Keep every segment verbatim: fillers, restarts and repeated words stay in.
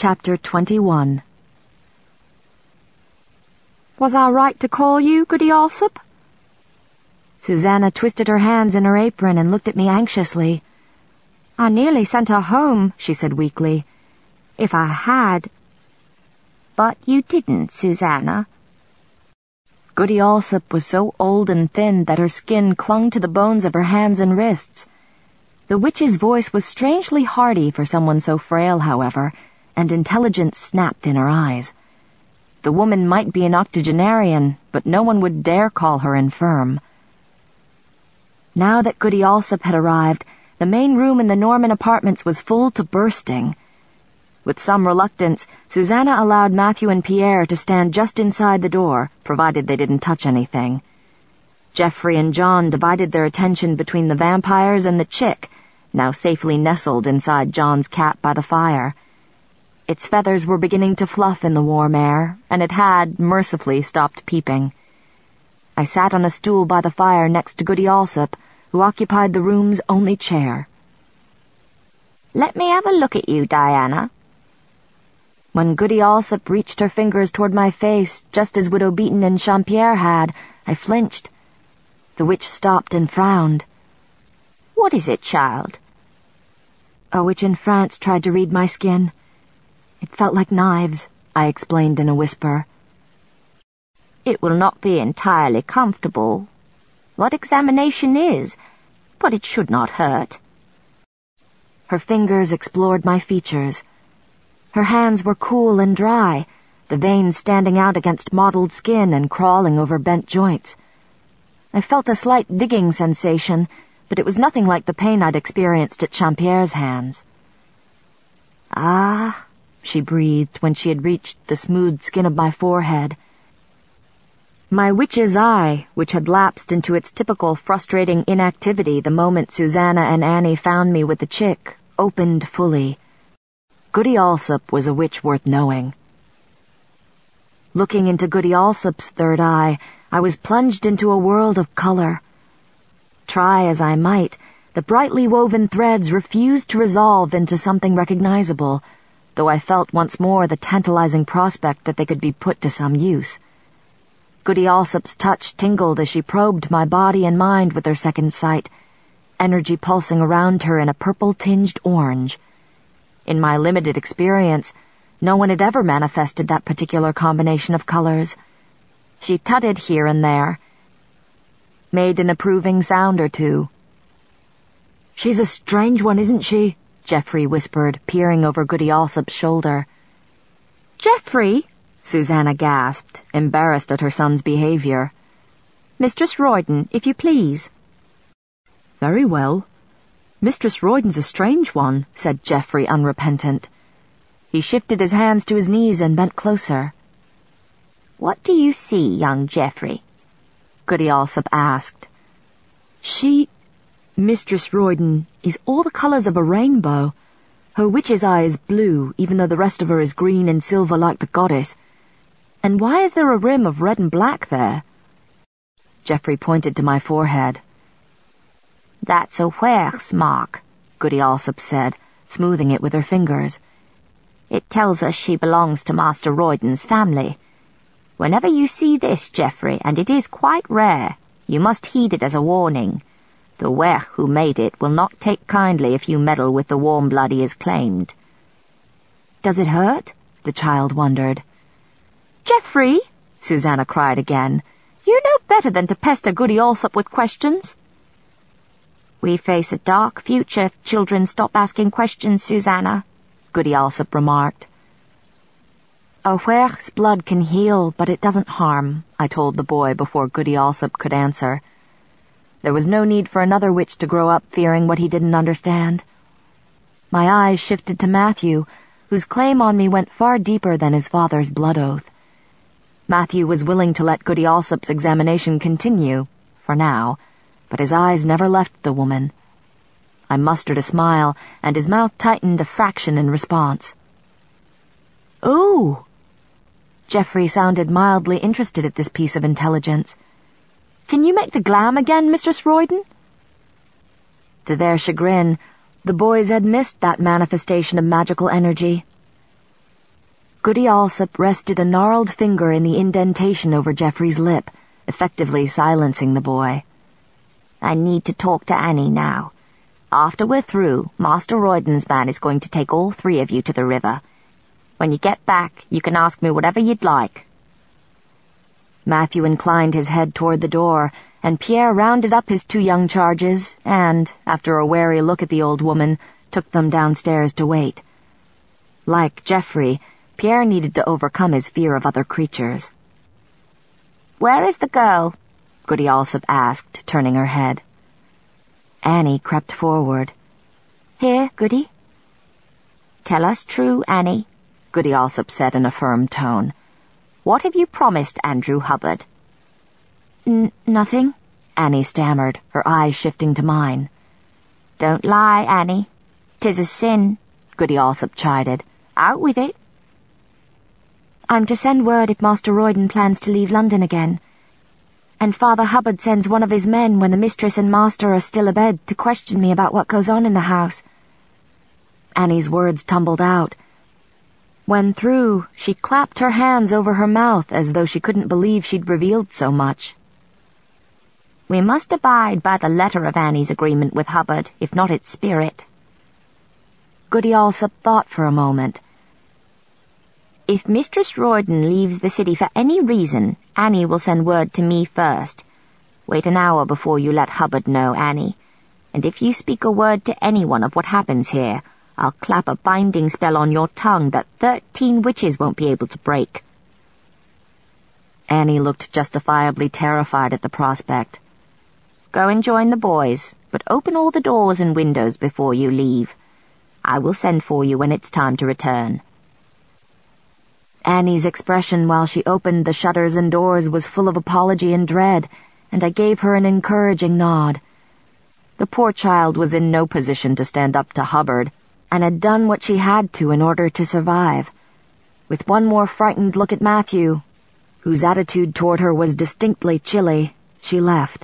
Chapter twenty-one. "Was I right to call you, Goody Alsop?" Susanna twisted her hands in her apron and looked at me anxiously. "I nearly sent her home," she said weakly. "If I had—" "But you didn't, Susanna." Goody Alsop was so old and thin that her skin clung to the bones of her hands and wrists. The witch's voice was strangely hearty for someone so frail, however, and intelligence snapped in her eyes. The woman might be an octogenarian, but no one would dare call her infirm. Now that Goody Alsop had arrived, the main room in the Norman apartments was full to bursting. With some reluctance, Susanna allowed Matthew and Pierre to stand just inside the door, provided they didn't touch anything. Geoffrey and John divided their attention between the vampires and the chick, now safely nestled inside John's cat by the fire. Its feathers were beginning to fluff in the warm air, and it had, mercifully, stopped peeping. I sat on a stool by the fire next to Goody Alsop, who occupied the room's only chair. "Let me have a look at you, Diana." When Goody Alsop reached her fingers toward my face, just as Widow Beaton and Champierre had, I flinched. The witch stopped and frowned. "What is it, child?" "A witch in France tried to read my skin. It felt like knives," I explained in a whisper. "It will not be entirely comfortable. What examination is, but it should not hurt." Her fingers explored my features. Her hands were cool and dry, the veins standing out against mottled skin and crawling over bent joints. I felt a slight digging sensation, but it was nothing like the pain I'd experienced at Champierre's hands. "Ah," she breathed when she had reached the smooth skin of my forehead. My witch's eye, which had lapsed into its typical frustrating inactivity the moment Susanna and Annie found me with the chick, opened fully. Goody Alsop was a witch worth knowing. Looking into Goody Alsop's third eye, I was plunged into a world of color. Try as I might, the brightly woven threads refused to resolve into something recognizable, though I felt once more the tantalizing prospect that they could be put to some use. Goody Alsop's touch tingled as she probed my body and mind with her second sight, energy pulsing around her in a purple-tinged orange. In my limited experience, no one had ever manifested that particular combination of colors. She tutted here and there, made an approving sound or two. "She's a strange one, isn't she?" Geoffrey whispered, peering over Goody Alsop's shoulder. "Geoffrey?" Susanna gasped, embarrassed at her son's behavior. "Mistress Royden, if you please." "Very well. Mistress Royden's a strange one," said Geoffrey, unrepentant. He shifted his hands to his knees and bent closer. "What do you see, young Geoffrey?" Goody Alsop asked. She, Mistress Royden, is all the colors of a rainbow. Her witch's eye is blue, even though the rest of her is green and silver like the goddess. And why is there a rim of red and black there?" Geoffrey pointed to my forehead. "That's a Wer's mark," Goody Alsop said, smoothing it with her fingers. "It tells us she belongs to Master Royden's family. Whenever you see this, Geoffrey, and it is quite rare, you must heed it as a warning. The Wer who made it will not take kindly if you meddle with the warm blood he has claimed." "Does it hurt?" the child wondered. "Geoffrey!" Susanna cried again. "You know better than to pester Goody Alsop with questions." "We face a dark future if children stop asking questions, Susanna," Goody Alsop remarked. "A Wer's blood can heal, but it doesn't harm," I told the boy before Goody Alsop could answer. There was no need for another witch to grow up fearing what he didn't understand. My eyes shifted to Matthew, whose claim on me went far deeper than his father's blood oath. Matthew was willing to let Goody Alsop's examination continue, for now, but his eyes never left the woman. I mustered a smile, and his mouth tightened a fraction in response. "Ooh!" Geoffrey sounded mildly interested at this piece of intelligence. "Can you make the glam again, Mistress Royden?" To their chagrin, the boys had missed that manifestation of magical energy. Goody Alsop rested a gnarled finger in the indentation over Geoffrey's lip, effectively silencing the boy. I need to talk to Annie now. After we're through, Master Royden's man is going to take all three of you to the river. When you get back, you can ask me whatever you'd like. Matthew inclined his head toward the door, and Pierre rounded up his two young charges and, after a wary look at the old woman, took them downstairs to wait. Like Geoffrey, Pierre needed to overcome his fear of other creatures. "Where is the girl?" Goody Alsop asked, turning her head. Annie crept forward. "Here, Goody." "Tell us true, Annie," Goody Alsop said in a firm tone. "What have you promised Andrew Hubbard?" N- nothing, Annie stammered, her eyes shifting to mine. "Don't lie, Annie. 'Tis a sin," Goody Alsop chided. "Out with it." "I'm to send word if Master Royden plans to leave London again. And Father Hubbard sends one of his men when the mistress and master are still abed to question me about what goes on in the house." Annie's words tumbled out. When through, she clapped her hands over her mouth as though she couldn't believe she'd revealed so much. "We must abide by the letter of Annie's agreement with Hubbard, if not its spirit." Goody Alsop thought for a moment. "If Mistress Royden leaves the city for any reason, Annie will send word to me first. Wait an hour before you let Hubbard know, Annie. And if you speak a word to anyone of what happens here, I'll clap a binding spell on your tongue that thirteen witches won't be able to break." Annie looked justifiably terrified at the prospect. "Go and join the boys, but open all the doors and windows before you leave. I will send for you when it's time to return." Annie's expression while she opened the shutters and doors was full of apology and dread, and I gave her an encouraging nod. The poor child was in no position to stand up to Hubbard, and had done what she had to in order to survive. With one more frightened look at Matthew, whose attitude toward her was distinctly chilly, she left.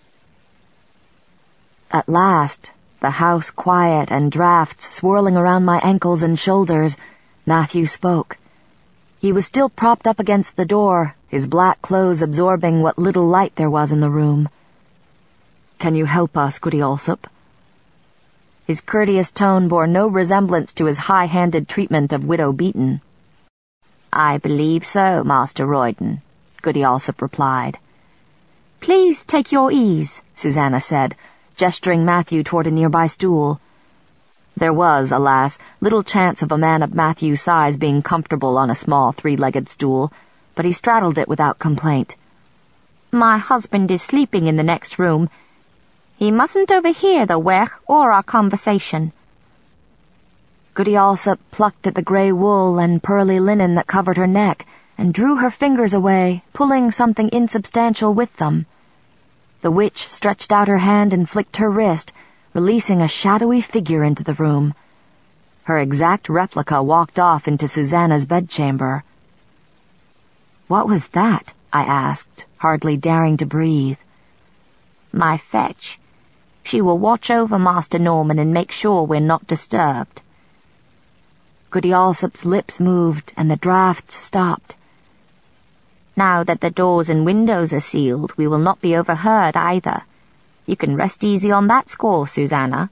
At last, the house quiet and drafts swirling around my ankles and shoulders, Matthew spoke. He was still propped up against the door, his black clothes absorbing what little light there was in the room. "Can you help us, Goody Alsop?" His courteous tone bore no resemblance to his high-handed treatment of Widow Beaton. "I believe so, Master Royden," Goody Alsop replied. "Please take your ease," Susanna said, gesturing Matthew toward a nearby stool. There was, alas, little chance of a man of Matthew's size being comfortable on a small three-legged stool, but he straddled it without complaint. "My husband is sleeping in the next room. He mustn't overhear the werch or our conversation." Goody Alsop plucked at the grey wool and pearly linen that covered her neck, and drew her fingers away, pulling something insubstantial with them. The witch stretched out her hand and flicked her wrist, releasing a shadowy figure into the room. Her exact replica walked off into Susanna's bedchamber. "What was that?" I asked, hardly daring to breathe. "My fetch. She will watch over Master Norman and make sure we're not disturbed." Goody Alsop's lips moved, and the draughts stopped. "Now that the doors and windows are sealed, we will not be overheard either. You can rest easy on that score, Susanna."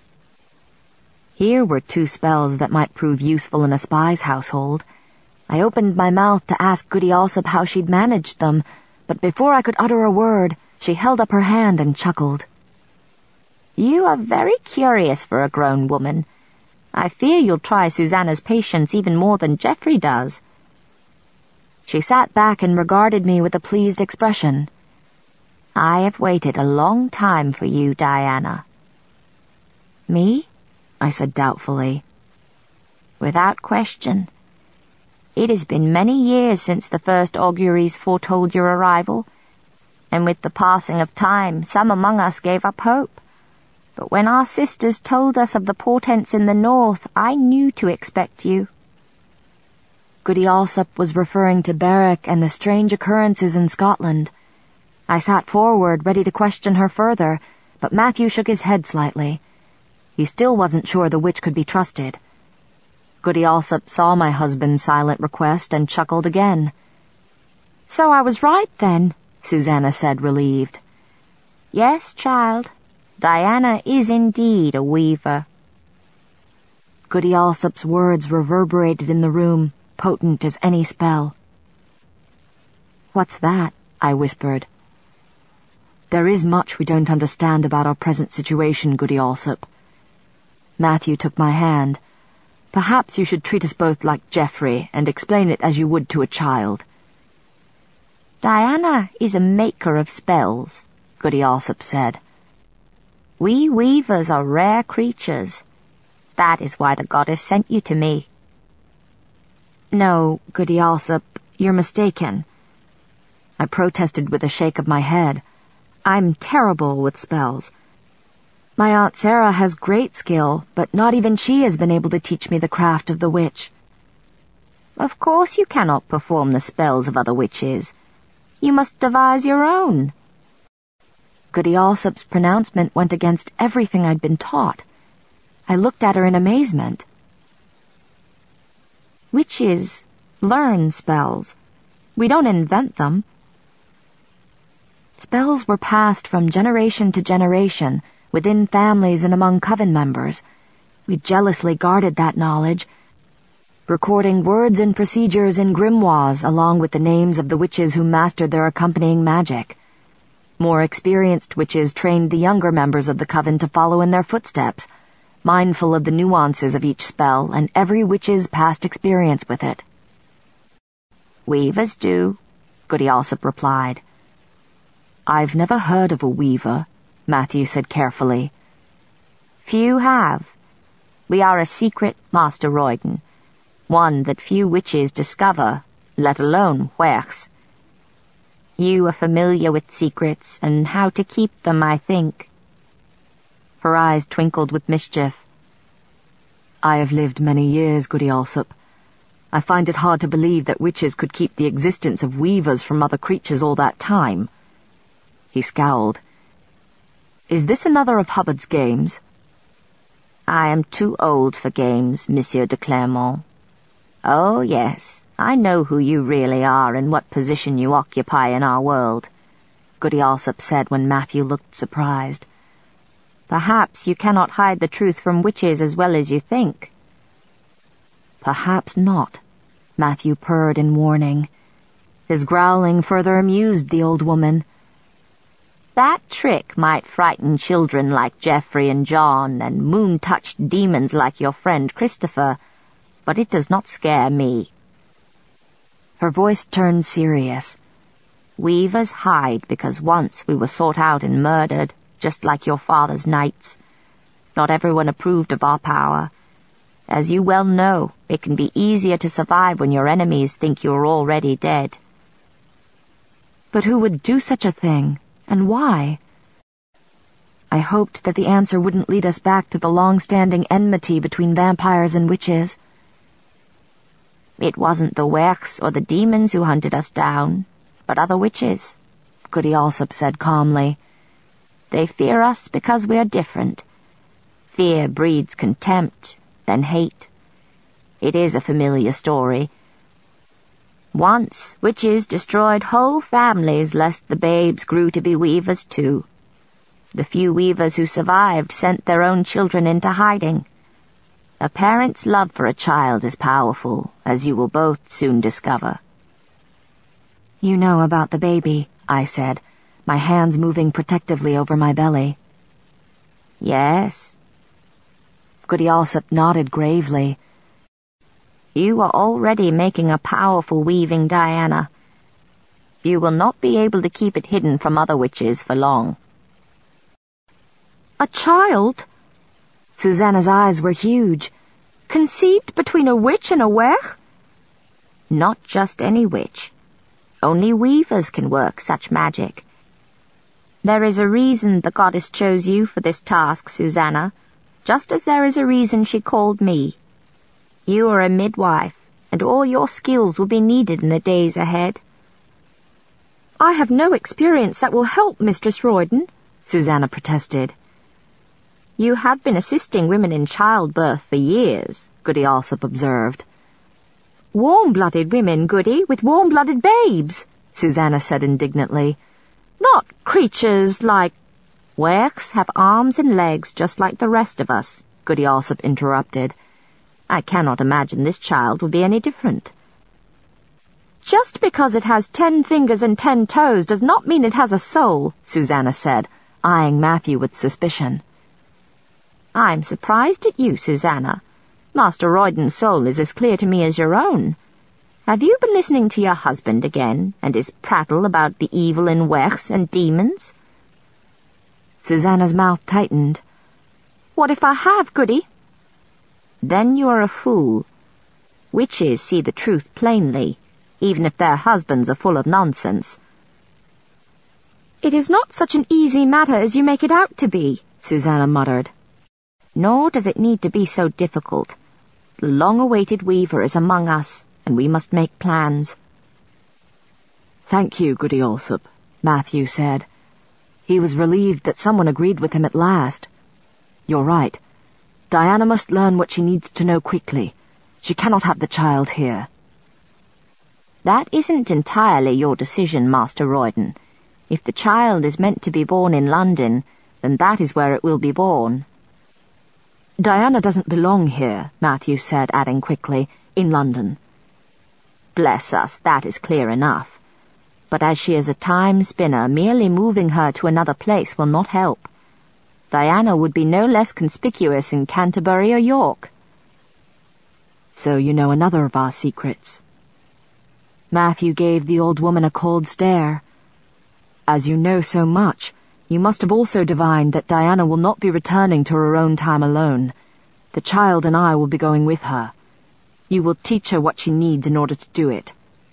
Here were two spells that might prove useful in a spy's household. I opened my mouth to ask Goody Alsop how she'd managed them, but before I could utter a word, she held up her hand and chuckled. "You are very curious for a grown woman. I fear you'll try Susanna's patience even more than Geoffrey does." She sat back and regarded me with a pleased expression. "I have waited a long time for you, Diana." "Me?" I said doubtfully. "Without question. It has been many years since the first auguries foretold your arrival, and with the passing of time some among us gave up hope. But when our sisters told us of the portents in the north, I knew to expect you." Goody Alsop was referring to Berwick and the strange occurrences in Scotland. I sat forward, ready to question her further, but Matthew shook his head slightly. He still wasn't sure the witch could be trusted. Goody Alsop saw my husband's silent request and chuckled again. "So I was right, then," Susanna said, relieved. "Yes, child. Diana is indeed a weaver." Goody Alsop's words reverberated in the room, potent as any spell. "What's that?" I whispered. "There is much we don't understand about our present situation, Goody Alsop." Matthew took my hand. "Perhaps you should treat us both like Geoffrey and explain it as you would to a child." "Diana is a maker of spells," Goody Alsop said. "We weavers are rare creatures. That is why the goddess sent you to me." "No, Goody Alsop, you're mistaken." I protested with a shake of my head. "I'm terrible with spells. My Aunt Sarah has great skill, but not even she has been able to teach me the craft of the witch." "Of course you cannot perform the spells of other witches. You must devise your own." Goody Alsop's pronouncement went against everything I'd been taught. I looked at her in amazement. "Witches learn spells. We don't invent them." Spells were passed from generation to generation, within families and among coven members. We jealously guarded that knowledge, recording words and procedures in grimoires along with the names of the witches who mastered their accompanying magic. More experienced witches trained the younger members of the coven to follow in their footsteps, mindful of the nuances of each spell and every witch's past experience with it. "Weavers do," Goody Alsop replied. "I've never heard of a weaver," Matthew said carefully. "Few have. We are a secret, Master Royden, one that few witches discover, let alone whers. You are familiar with secrets and how to keep them, I think." Her eyes twinkled with mischief. "I have lived many years, Goody Alsop. I find it hard to believe that witches could keep the existence of weavers from other creatures all that time." He scowled. "Is this another of Hubbard's games?" "I am too old for games, Monsieur de Clermont. Oh, yes, I know who you really are and what position you occupy in our world," Goody Alsop said when Matthew looked surprised. "Perhaps you cannot hide the truth from witches as well as you think." "Perhaps not," Matthew purred in warning. His growling further amused the old woman. "That trick might frighten children like Geoffrey and John and moon-touched demons like your friend Christopher, but it does not scare me." Her voice turned serious. "Weavers hide because once we were sought out and murdered, just like your father's knights. Not everyone approved of our power. As you well know, it can be easier to survive when your enemies think you are already dead." "But who would do such a thing? And why?" I hoped that the answer wouldn't lead us back to the long-standing enmity between vampires and witches. "It wasn't the wers or the demons who hunted us down, but other witches," Goody Alsop said calmly. "They fear us because we are different. Fear breeds contempt, then hate. It is a familiar story. Once, witches destroyed whole families lest the babes grew to be weavers too. The few weavers who survived sent their own children into hiding. A parent's love for a child is powerful, as you will both soon discover." "You know about the baby," I said, my hands moving protectively over my belly. "Yes." Goody Alsop nodded gravely. "You are already making a powerful weaving, Diana. You will not be able to keep it hidden from other witches for long." "A child?" Susanna's eyes were huge. "Conceived between a witch and a wer?" "Not just any witch. Only weavers can work such magic. There is a reason the goddess chose you for this task, Susanna, just as there is a reason she called me. You are a midwife, and all your skills will be needed in the days ahead." "I have no experience that will help, Mistress Royden," Susanna protested. "You have been assisting women in childbirth for years," Goody Alsop observed. Warm-blooded women, Goody, with warm-blooded babes, Susanna said indignantly. Not creatures like... Werks have arms and legs just like the rest of us, Goody Alsop interrupted. I cannot imagine this child will be any different. Just because it has ten fingers and ten toes does not mean it has a soul, Susanna said, eyeing Matthew with suspicion. I'm surprised at you, Susanna. Master Royden's soul is as clear to me as your own. Have you been listening to your husband again, and his prattle about the evil in Werks and demons? Susanna's mouth tightened. What if I have, Goody? Then you are a fool. Witches see the truth plainly, even if their husbands are full of nonsense. It is not such an easy matter as you make it out to be, Susanna muttered. Nor does it need to be so difficult. The long-awaited weaver is among us, and we must make plans. Thank you, Goody Alsop, Matthew said. He was relieved that someone agreed with him at last. You're right. Diana must learn what she needs to know quickly. She cannot have the child here. That isn't entirely your decision, Master Royden. If the child is meant to be born in London, then that is where it will be born. Diana doesn't belong here, Matthew said, adding quickly, in London. Bless us, that is clear enough. But as she is a time spinner, merely moving her to another place will not help. Diana would be no less conspicuous in Canterbury or York. So you know another of our secrets. Matthew gave the old woman a cold stare. As you know so much, you must have also divined that Diana will not be returning to her own time alone. The child and I will be going with her. You will teach her what she needs in order to do it.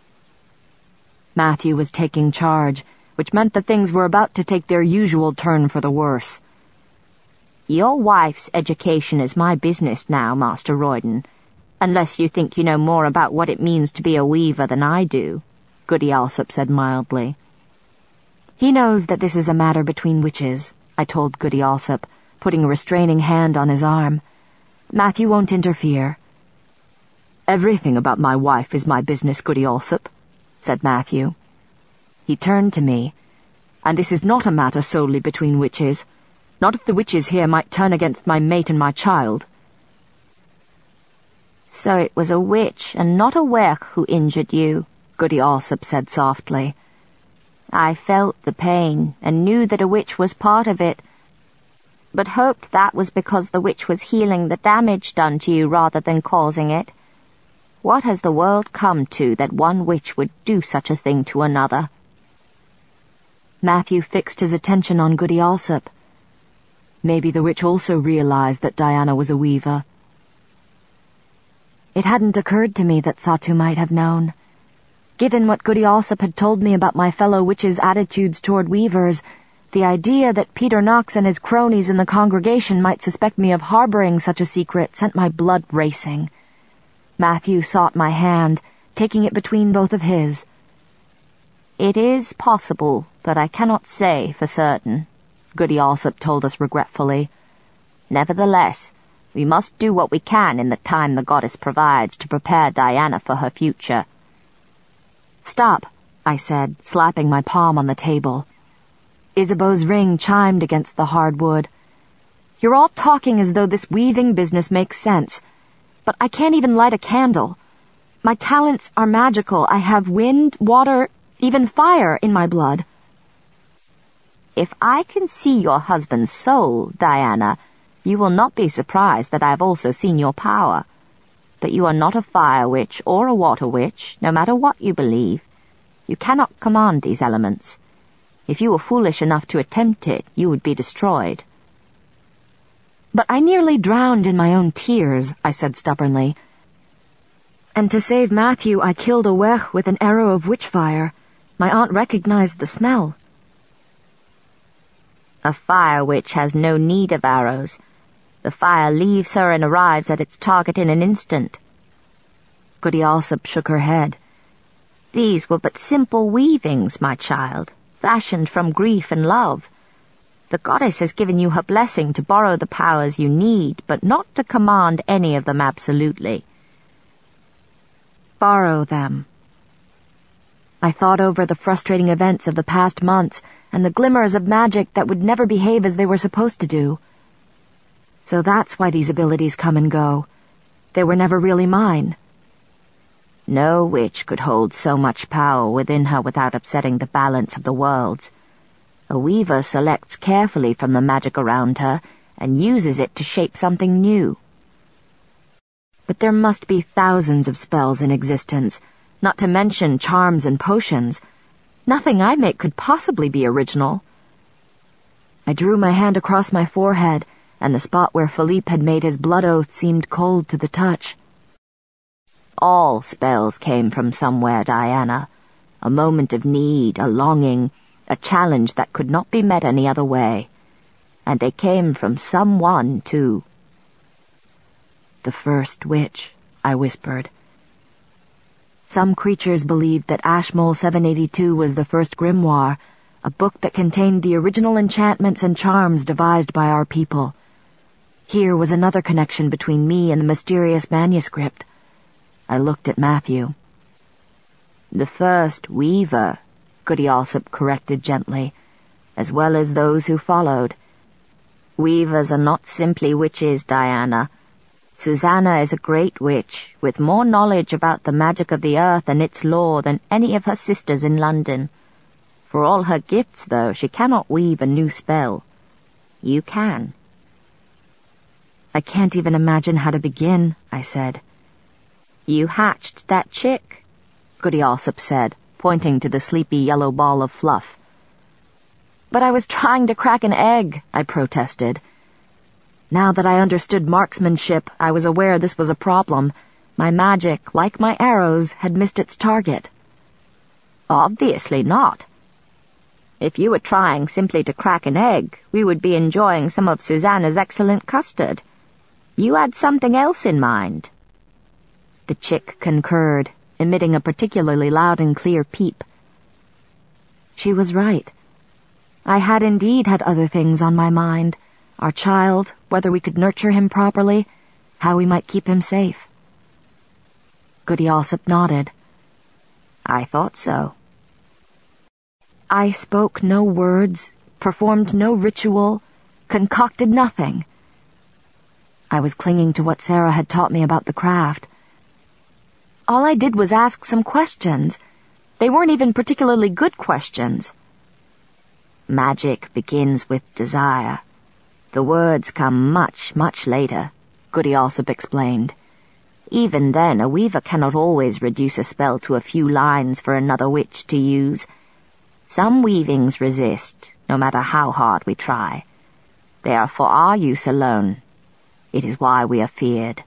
Matthew was taking charge, which meant that things were about to take their usual turn for the worse. Your wife's education is my business now, Master Royden, unless you think you know more about what it means to be a weaver than I do, Goody Alsop said mildly. He knows that this is a matter between witches, I told Goody Alsop, putting a restraining hand on his arm. Matthew won't interfere. Everything about my wife is my business, Goody Alsop, said Matthew. He turned to me. And this is not a matter solely between witches. Not if the witches here might turn against my mate and my child. So it was a witch and not a werk who injured you, Goody Alsop said softly. I felt the pain and knew that a witch was part of it, but hoped that was because the witch was healing the damage done to you rather than causing it. What has the world come to that one witch would do such a thing to another? Matthew fixed his attention on Goody Alsop. Maybe the witch also realized that Diana was a weaver. It hadn't occurred to me that Satu might have known. Given what Goody Alsop had told me about my fellow witches' attitudes toward weavers, the idea that Peter Knox and his cronies in the congregation might suspect me of harboring such a secret sent my blood racing. Matthew sought my hand, taking it between both of his. It is possible, but I cannot say for certain, Goody Alsop told us regretfully. Nevertheless, we must do what we can in the time the goddess provides to prepare Diana for her future. Stop, I said, slapping my palm on the table. Isabeau's ring chimed against the hard wood. You're all talking as though this weaving business makes sense, but I can't even light a candle. My talents are magical. I have wind, water, even fire in my blood. If I can see your husband's soul, Diana, you will not be surprised that I have also seen your power. But you are not a fire witch or a water witch, no matter what you believe. You cannot command these elements. If you were foolish enough to attempt it, you would be destroyed. But I nearly drowned in my own tears, I said stubbornly. And to save Matthew, I killed a werch with an arrow of witch-fire. My aunt recognized the smell. A fire witch has no need of arrows. The fire leaves her and arrives at its target in an instant. Goody Alsop shook her head. These were but simple weavings, my child, fashioned from grief and love. The goddess has given you her blessing to borrow the powers you need, but not to command any of them absolutely. Borrow them. I thought over the frustrating events of the past months and the glimmers of magic that would never behave as they were supposed to do. So that's why these abilities come and go. They were never really mine. No witch could hold so much power within her without upsetting the balance of the worlds. A weaver selects carefully from the magic around her and uses it to shape something new. But there must be thousands of spells in existence, not to mention charms and potions. Nothing I make could possibly be original. I drew my hand across my forehead, and the spot where Philippe had made his blood oath seemed cold to the touch. All spells came from somewhere, Diana. A moment of need, a longing, a challenge that could not be met any other way. And they came from someone, too. The first witch, I whispered. Some creatures believed that Ashmole seven eighty-two was the first grimoire, a book that contained the original enchantments and charms devised by our people. Here was another connection between me and the mysterious manuscript. I looked at Matthew. The first weaver, Goody Alsop corrected gently, as well as those who followed. Weavers are not simply witches, Diana. Susanna is a great witch, with more knowledge about the magic of the earth and its lore than any of her sisters in London. For all her gifts, though, she cannot weave a new spell. You can. I can't even imagine how to begin, I said. You hatched that chick, Goody Alsop said, pointing to the sleepy yellow ball of fluff. But I was trying to crack an egg, I protested. Now that I understood marksmanship, I was aware this was a problem. My magic, like my arrows, had missed its target. Obviously not. If you were trying simply to crack an egg, we would be enjoying some of Susanna's excellent custard. You had something else in mind. The chick concurred, emitting a particularly loud and clear peep. She was right. I had indeed had other things on my mind. Our child, whether we could nurture him properly, how we might keep him safe. Goody Alsop nodded. I thought so. I spoke no words, performed no ritual, concocted nothing. I was clinging to what Sarah had taught me about the craft. All I did was ask some questions. They weren't even particularly good questions. Magic begins with desire. The words come much, much later, Goody Alsop explained. Even then, a weaver cannot always reduce a spell to a few lines for another witch to use. Some weavings resist, no matter how hard we try. They are for our use alone. It is why we are feared.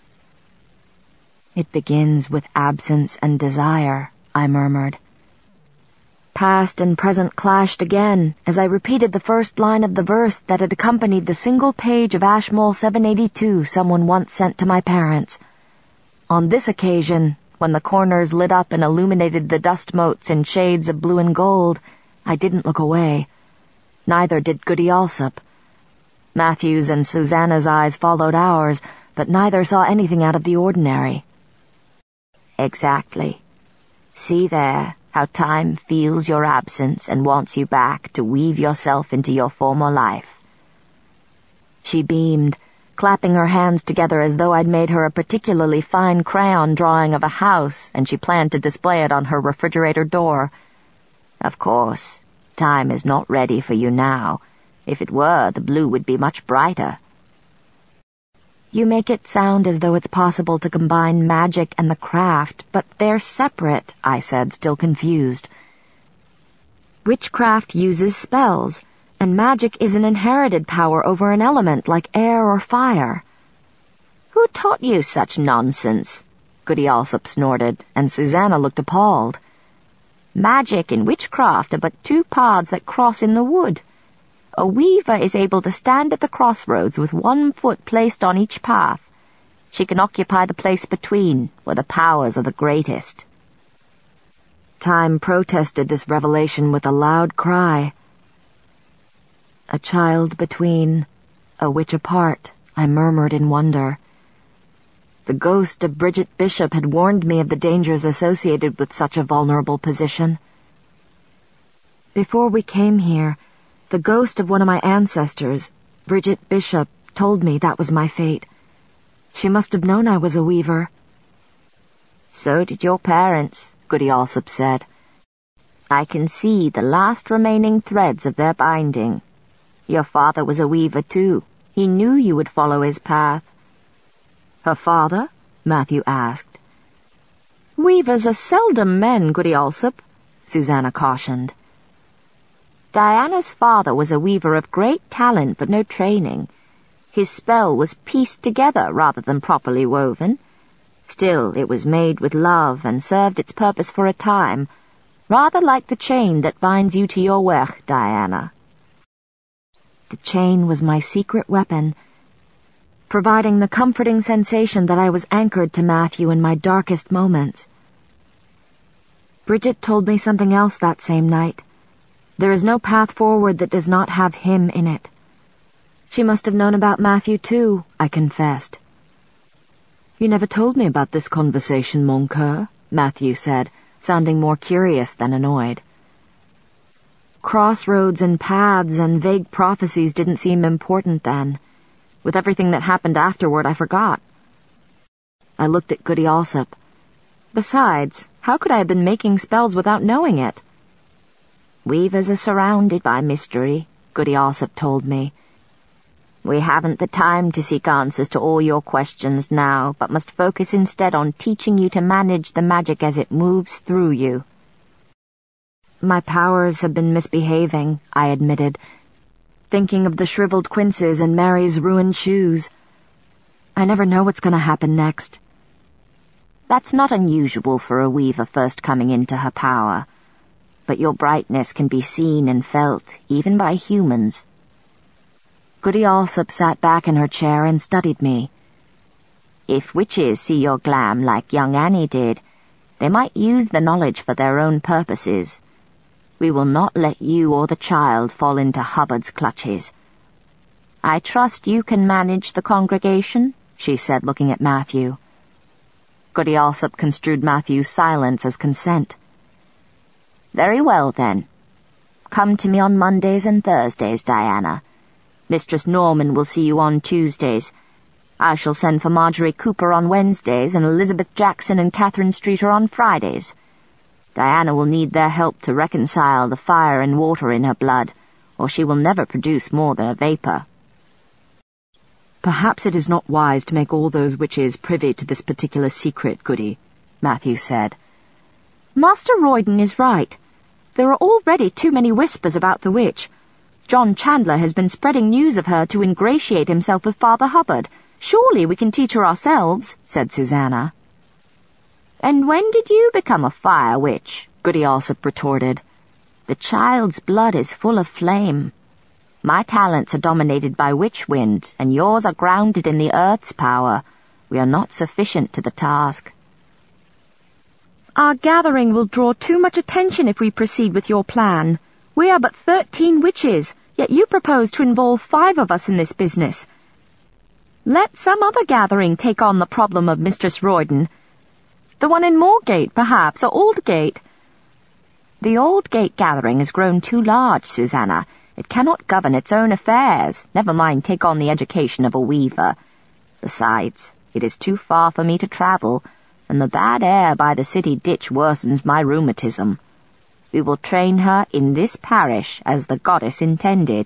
It begins with absence and desire, I murmured. Past and present clashed again as I repeated the first line of the verse that had accompanied the single page of Ashmole seven eighty-two someone once sent to my parents. On this occasion, when the corners lit up and illuminated the dust motes in shades of blue and gold, I didn't look away. Neither did Goody Alsop. Matthew's and Susanna's eyes followed ours, but neither saw anything out of the ordinary. Exactly. See there, how time feels your absence and wants you back to weave yourself into your former life. She beamed, clapping her hands together as though I'd made her a particularly fine crayon drawing of a house and she planned to display it on her refrigerator door. Of course, time is not ready for you now. If it were, the blue would be much brighter. You make it sound as though it's possible to combine magic and the craft, but they're separate, I said, still confused. Witchcraft uses spells, and magic is an inherited power over an element like air or fire. Who taught you such nonsense? Goody Alsop snorted, and Susanna looked appalled. Magic and witchcraft are but two paths that cross in the wood. A weaver is able to stand at the crossroads with one foot placed on each path. She can occupy the place between, where the powers are the greatest. Time protested this revelation with a loud cry. A child between, a witch apart, I murmured in wonder. The ghost of Bridget Bishop had warned me of the dangers associated with such a vulnerable position. Before we came here, the ghost of one of my ancestors, Bridget Bishop, told me that was my fate. She must have known I was a weaver. So did your parents, Goody Alsop said. I can see the last remaining threads of their binding. Your father was a weaver too. He knew you would follow his path. Her father? Matthew asked. Weavers are seldom men, Goody Alsop, Susanna cautioned. Diana's father was a weaver of great talent but no training. His spell was pieced together rather than properly woven. Still, it was made with love and served its purpose for a time, rather like the chain that binds you to your work, Diana. The chain was my secret weapon, providing the comforting sensation that I was anchored to Matthew in my darkest moments. Bridget told me something else that same night. There is no path forward that does not have him in it. She must have known about Matthew too, I confessed. You never told me about this conversation, mon coeur, Matthew said, sounding more curious than annoyed. Crossroads and paths and vague prophecies didn't seem important then. With everything that happened afterward, I forgot. I looked at Goody Alsop. Besides, how could I have been making spells without knowing it? Weavers are surrounded by mystery, Goody Alsop told me. We haven't the time to seek answers to all your questions now, but must focus instead on teaching you to manage the magic as it moves through you. My powers have been misbehaving, I admitted, thinking of the shriveled quinces and Mary's ruined shoes. I never know what's going to happen next. That's not unusual for a weaver first coming into her power, but your brightness can be seen and felt, even by humans. Goody Alsop sat back in her chair and studied me. If witches see your glam like young Annie did, they might use the knowledge for their own purposes. We will not let you or the child fall into Hubbard's clutches. I trust you can manage the congregation, she said, looking at Matthew. Goody Alsop construed Matthew's silence as consent. Very well, then. Come to me on Mondays and Thursdays, Diana. Mistress Norman will see you on Tuesdays. I shall send for Marjorie Cooper on Wednesdays and Elizabeth Jackson and Catherine Streeter on Fridays. Diana will need their help to reconcile the fire and water in her blood, or she will never produce more than a vapor. Perhaps it is not wise to make all those witches privy to this particular secret, Goody, Matthew said. Master Royden is right. There are already too many whispers about the witch. John Chandler has been spreading news of her to ingratiate himself with Father Hubbard. Surely we can teach her ourselves, said Susanna. And when did you become a fire witch? Goody Alsop retorted. The child's blood is full of flame. My talents are dominated by witch wind, and yours are grounded in the earth's power. We are not sufficient to the task. Our gathering will draw too much attention if we proceed with your plan. We are but thirteen witches, yet you propose to involve five of us in this business. Let some other gathering take on the problem of Mistress Royden. The one in Moorgate, perhaps, or Aldgate. The Aldgate gathering has grown too large, Susanna. It cannot govern its own affairs, never mind take on the education of a weaver. Besides, it is too far for me to travel, and the bad air by the city ditch worsens my rheumatism. We will train her in this parish as the goddess intended.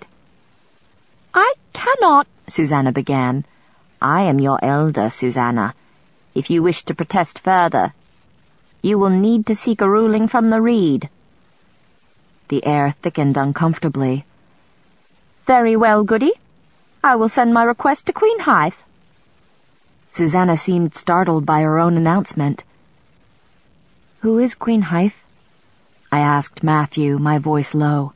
I cannot, Susanna began. I am your elder, Susanna. If you wish to protest further, you will need to seek a ruling from the Reed. The air thickened uncomfortably. Very well, Goody. I will send my request to Queen Hythe. Susanna seemed startled by her own announcement. Who is Queen Hythe? I asked Matthew, my voice low.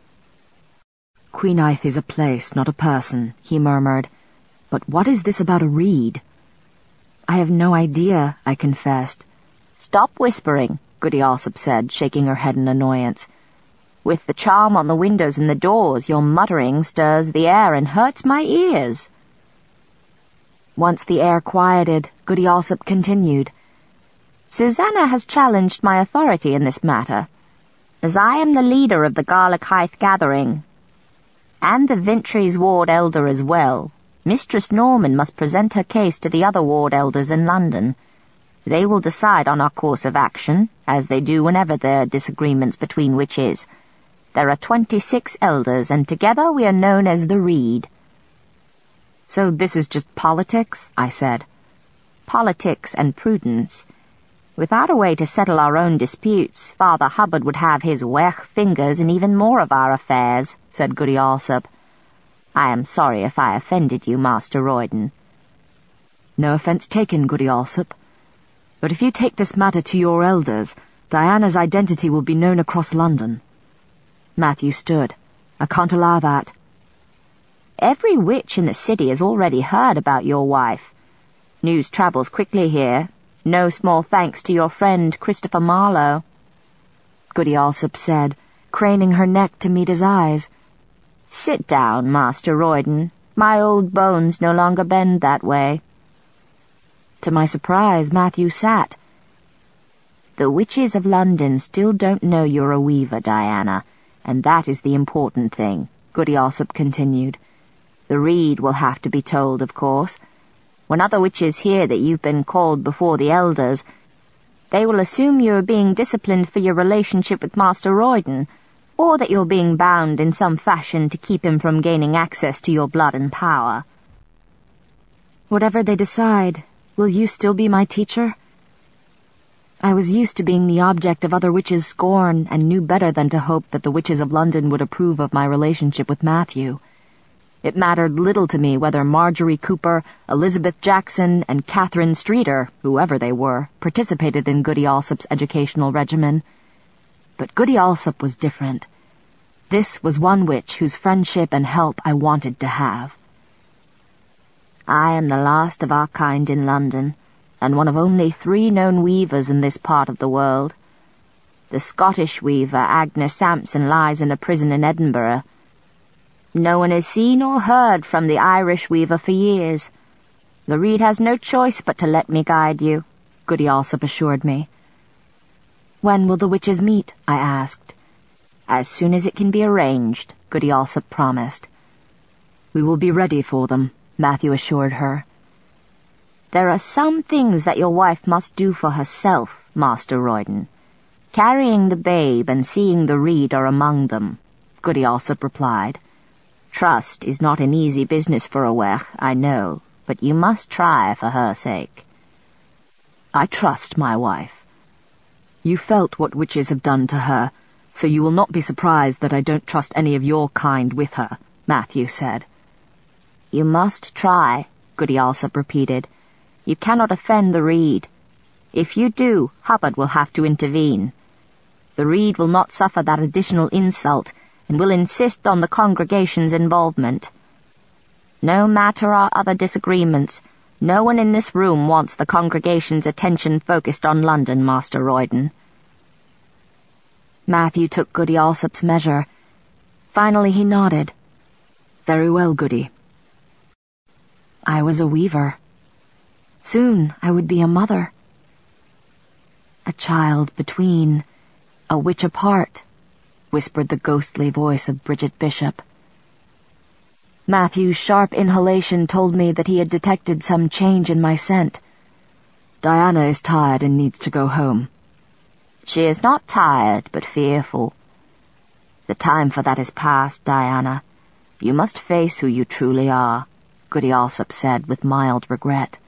Queen Hythe is a place, not a person, he murmured. But what is this about a reed? I have no idea, I confessed. Stop whispering, Goody Alsop said, shaking her head in annoyance. With the charm on the windows and the doors, your muttering stirs the air and hurts my ears." Once the air quieted, Goody Alsop continued. "Susanna has challenged my authority in this matter, as I am the leader of the Garlic-Hythe gathering, and the Vintries ward elder as well. Mistress Norman must present her case to the other ward elders in London. They will decide on our course of action, as they do whenever there are disagreements between witches. There are twenty-six elders, and together we are known as the Reed." "So this is just politics?" I said. "Politics and prudence. Without a way to settle our own disputes, Father Hubbard would have his wech fingers in even more of our affairs," said Goody Alsop. "I am sorry if I offended you, Master Royden." "No offence taken, Goody Alsop. But if you take this matter to your elders, Diana's identity will be known across London." Matthew stood. "I can't allow that." "Every witch in the city has already heard about your wife. News travels quickly here, no small thanks to your friend Christopher Marlowe," Goody Alsop said, craning her neck to meet his eyes. "Sit down, Master Royden. My old bones no longer bend that way." To my surprise, Matthew sat. "The witches of London still don't know you're a weaver, Diana, and that is the important thing," Goody Alsop continued. "The Reed will have to be told, of course. When other witches hear that you've been called before the elders, they will assume you are being disciplined for your relationship with Master Royden, or that you're being bound in some fashion to keep him from gaining access to your blood and power." "Whatever they decide, will you still be my teacher?" I was used to being the object of other witches' scorn, and knew better than to hope that the witches of London would approve of my relationship with Matthew. It mattered little to me whether Marjorie Cooper, Elizabeth Jackson, and Catherine Streeter, whoever they were, participated in Goody Alsop's educational regimen. But Goody Alsop was different. This was one witch whose friendship and help I wanted to have. "I am the last of our kind in London, and one of only three known weavers in this part of the world. The Scottish weaver, Agnes Sampson, lies in a prison in Edinburgh. No one has seen or heard from the Irish weaver for years. The Reed has no choice but to let me guide you," Goody Alsop assured me. "When will the witches meet?" I asked. "As soon as it can be arranged," Goody Alsop promised. "We will be ready for them," Matthew assured her. "There are some things that your wife must do for herself, Master Royden. Carrying the babe and seeing the Reed are among them," Goody Alsop replied. "Trust is not an easy business for a wech, I know, but you must try for her sake." "I trust my wife. You felt what witches have done to her, so you will not be surprised that I don't trust any of your kind with her," Matthew said. "You must try," Goody Alsop repeated. "You cannot offend the Reed. If you do, Hubbard will have to intervene. The Reed will not suffer that additional insult, and will insist on the congregation's involvement. No matter our other disagreements, no one in this room wants the congregation's attention focused on London, Master Royden." Matthew took Goody Alsop's measure. Finally he nodded. "Very well, Goody." I was a weaver. Soon I would be a mother. A child between, a witch apart, whispered the ghostly voice of Bridget Bishop. Matthew's sharp inhalation told me that he had detected some change in my scent. "Diana is tired and needs to go home." "She is not tired, but fearful. The time for that is past, Diana. You must face who you truly are," Goody Alsop said with mild regret.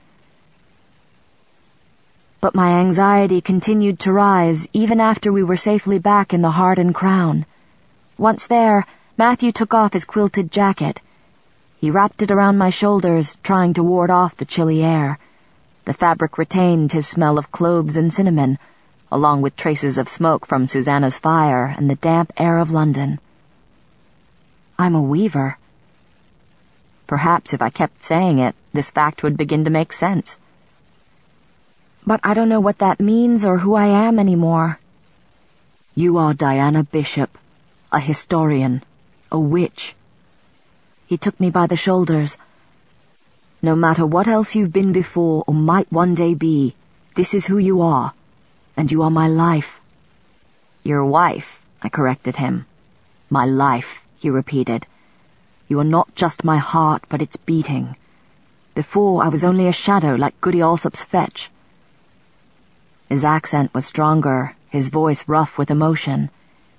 But my anxiety continued to rise even after we were safely back in the Heart and Crown. Once there, Matthew took off his quilted jacket. He wrapped it around my shoulders, trying to ward off the chilly air. The fabric retained his smell of cloves and cinnamon, along with traces of smoke from Susanna's fire and the damp air of London. I'm a weaver. Perhaps if I kept saying it, this fact would begin to make sense. But I don't know what that means or who I am anymore. You are Diana Bishop, a historian, a witch. He took me by the shoulders. No matter what else you've been before or might one day be, this is who you are, and you are my life. Your wife, I corrected him. My life, he repeated. You are not just my heart, but its beating. Before, I was only a shadow like Goody Alsop's fetch. His accent was stronger, his voice rough with emotion.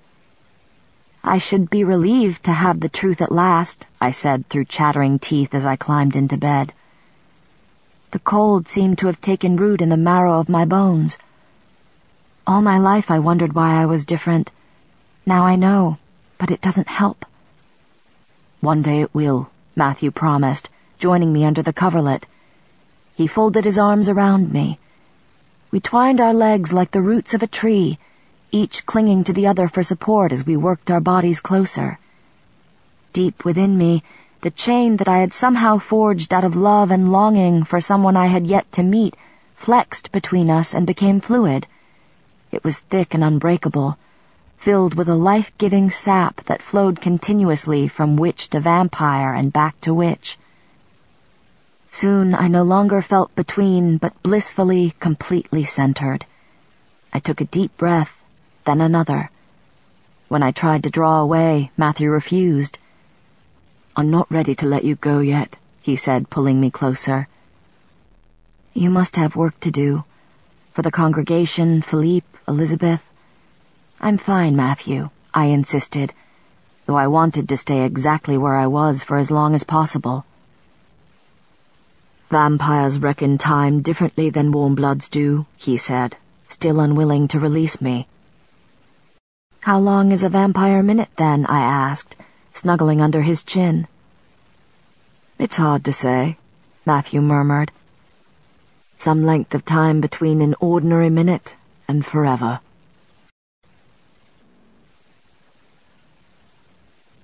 I should be relieved to have the truth at last, I said through chattering teeth as I climbed into bed. The cold seemed to have taken root in the marrow of my bones. All my life I wondered why I was different. Now I know, but it doesn't help. One day it will, Matthew promised, joining me under the coverlet. He folded his arms around me. We twined our legs like the roots of a tree, each clinging to the other for support as we worked our bodies closer. Deep within me, the chain that I had somehow forged out of love and longing for someone I had yet to meet flexed between us and became fluid. It was thick and unbreakable, filled with a life-giving sap that flowed continuously from witch to vampire and back to witch. Soon I no longer felt between, but blissfully, completely centered. I took a deep breath, then another. When I tried to draw away, Matthew refused. I'm not ready to let you go yet, he said, pulling me closer. You must have work to do. For the congregation, Philippe, Elizabeth. I'm fine, Matthew, I insisted, though I wanted to stay exactly where I was for as long as possible. Vampires reckon time differently than warmbloods do, he said, still unwilling to release me. How long is a vampire minute, then? I asked, snuggling under his chin. It's hard to say, Matthew murmured. Some length of time between an ordinary minute and forever.